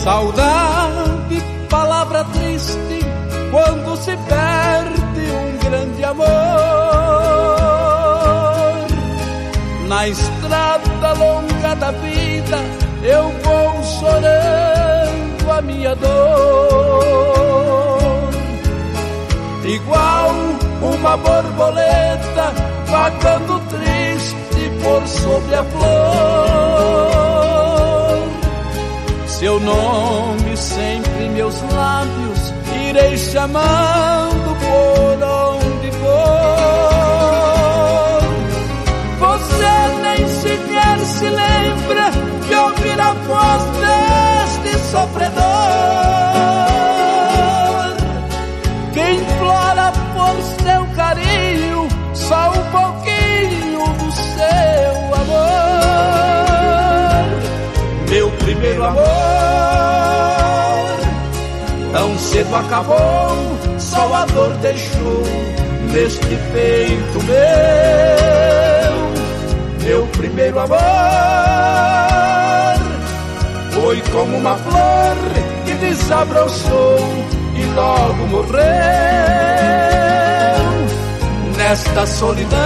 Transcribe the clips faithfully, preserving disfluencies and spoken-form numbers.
Saudade, palavra triste, quando se perde um grande amor. Na estrada longa da vida, eu vou chorando a minha dor. Igual uma borboleta vagando triste por sobre a flor. Seu nome sempre em meus lábios, irei chamando por onde for. Você nem sequer se lembra de ouvir a voz deste sofredor, que implora por seu carinho só um pouquinho do seu amor. Meu primeiro amor tão cedo acabou, só a dor deixou neste peito meu. Meu primeiro amor foi como uma flor que desabrochou e logo morreu. Nesta solidão,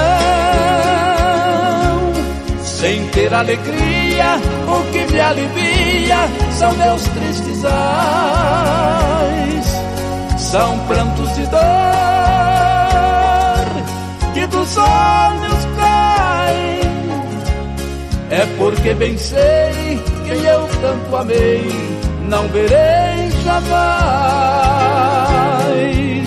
sem ter alegria, o que me alivia são meus tristes ais. São prantos de dor que dos olhos caem. É porque bem sei que eu tanto amei, não verei jamais.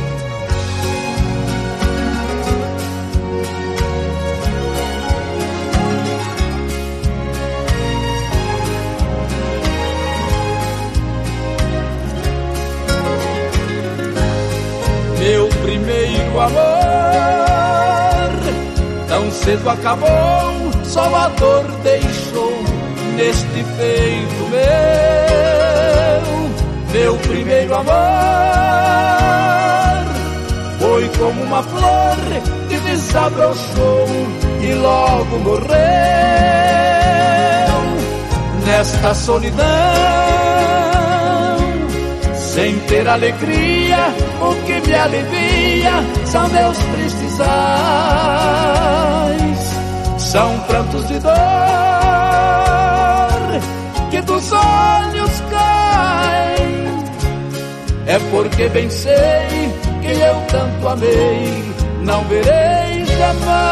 Meu primeiro amor tão cedo acabou, só a dor deixou neste peito meu. Meu primeiro amor foi como uma flor que desabrochou e logo morreu. Nesta solidão, sem ter alegria, o que me alivia são meus tristes ais. São prantos de dor que dos olhos caem. É porque bem sei que eu tanto amei, não verei jamais.